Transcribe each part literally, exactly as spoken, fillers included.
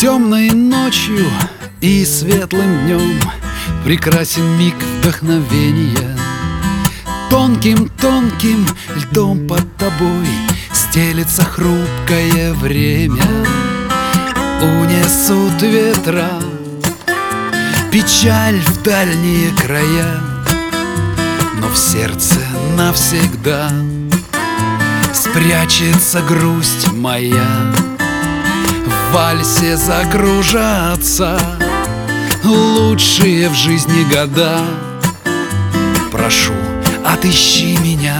Темной ночью и светлым днем прекрасен миг вдохновения. Тонким-тонким льдом под тобой стелется хрупкое время. Унесут ветра печаль в дальние края, но в сердце навсегда спрячется грусть моя. В вальсе закружатся лучшие в жизни года. Прошу, отыщи меня,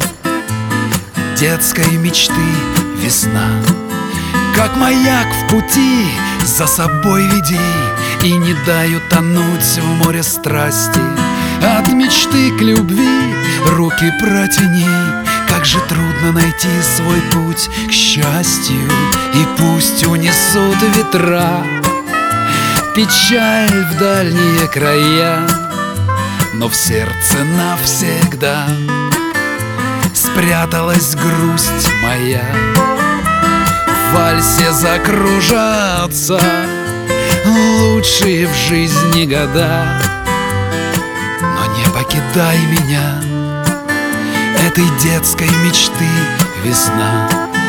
детской мечты весна. Как маяк в пути за собой веди, и не дай утонуть в море страсти. От мечты к любви руки протяни. Как же трудно найти свой путь к счастью, и пусть унесут ветра печаль в дальние края, но в сердце навсегда спряталась грусть моя. В вальсе закружатся лучшие в жизни года, но не покидай меня, этой детской мечты весна.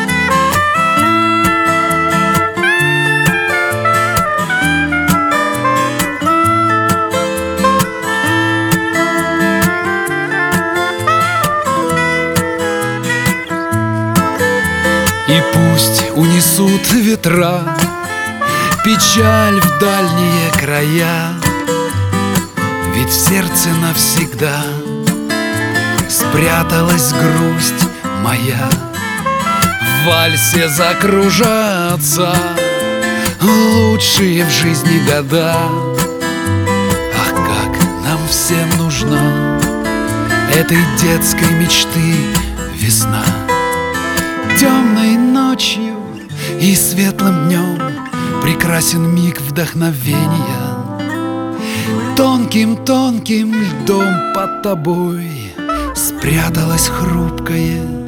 И пусть унесут ветра печаль в дальние края, ведь в сердце навсегда спряталась грусть моя. В вальсе закружатся лучшие в жизни года. Ах, как нам всем нужна этой детской мечты весна. Темной ночью и светлым днем прекрасен миг вдохновения. Тонким-тонким льдом под тобой спряталось хрупкое